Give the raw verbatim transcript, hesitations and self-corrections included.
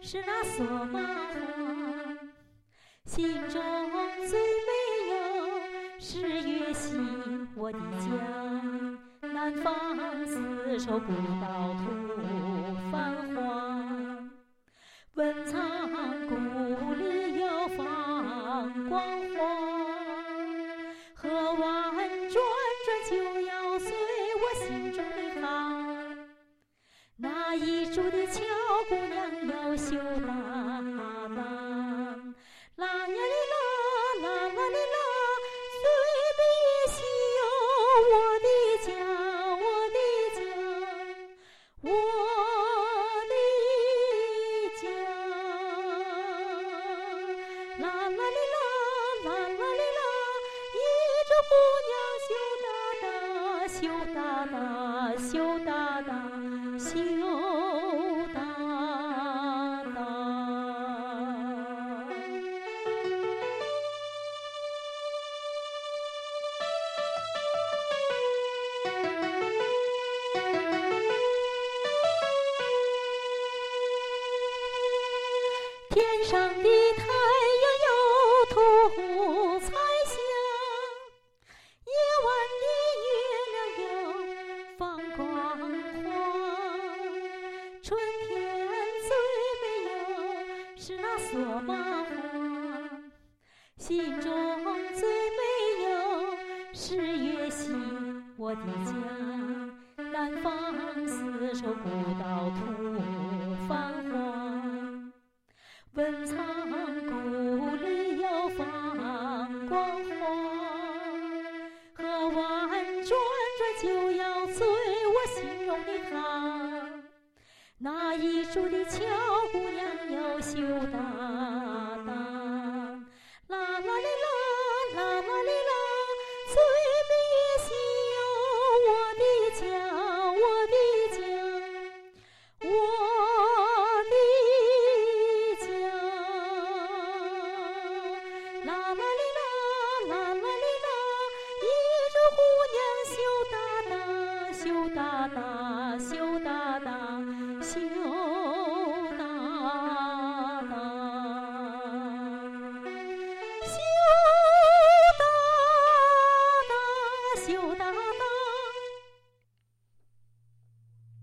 是那索马花，心中最美有是月西我的家。南方丝绸古道土繁华，文昌故里有放光华。河湾转转就要随我心中的好，那一株的俏姑娘要羞答答，啦呀哩啦，啦啦哩啦，随北月西有我的家，我的家，我的家，啦啦哩啦，啦啦哩啦，一株姑娘羞答答，羞答答，羞答答，羞答答。天上的太阳有土彩霞，夜晚的月亮有放光华。春天最美有是那索马花，心中最美有是月西我的家。南方丝绸古道土繁华，文昌故里有放光华。河湾转转就要随我心中的他，那一株的俏姑娘要羞答答，啦啦哩啦，啦啦哩啦，随北月西有我的家，我的家，我的家，啦啦哩啦，啦啦哩啦，一株姑娘羞答答，羞答答，羞答答，羞答答，羞答答，羞答答。